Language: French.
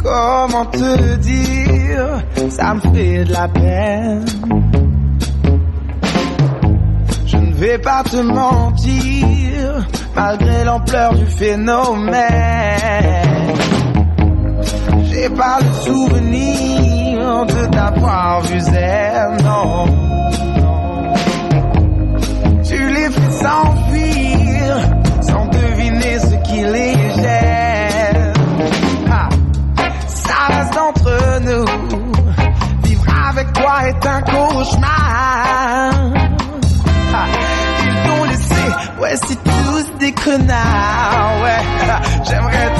Comment te dire, ça me fait de la peine. Je ne vais pas te mentir, malgré l'ampleur du phénomène. J'ai pas le souvenir de t'avoir vu zen, non. Tu les fais s'enfuir, sans deviner ce qui les gêne. Ça reste entre nous, vivre avec toi est un cauchemar. Ils t'ont laissé, ouais c'est tous des connards, ouais. J'aimerais